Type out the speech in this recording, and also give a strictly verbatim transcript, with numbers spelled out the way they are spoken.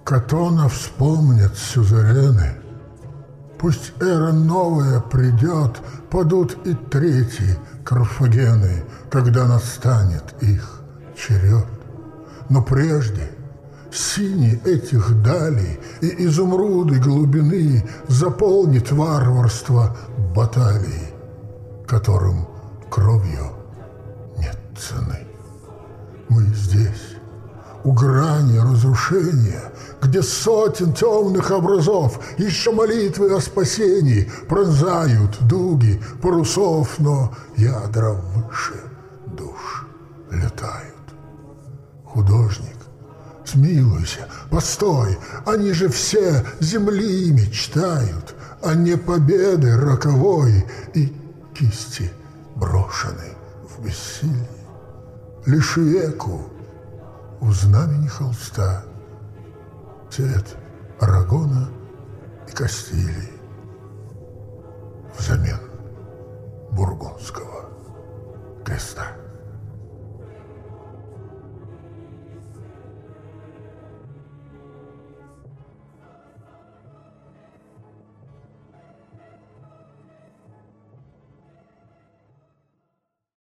Катона вспомнят сюзерены. Пусть эра новая придет, падут и третьи Карфагены, когда настанет их черед. Но прежде сини этих далей и изумруды глубины заполнит варварство баталий, которым кровью нет цены. Мы здесь, у грани разрушения, где сотен темных образов еще молитвы о спасении пронзают дуги парусов, но ядра выше душ летают. Художник, смилуйся, постой, они же все земли мечтают, а не победы роковой, и кисти брошены в бессилии. Лишь веку у знамени холста цвет Арагона и Кастилии взамен бургундского креста.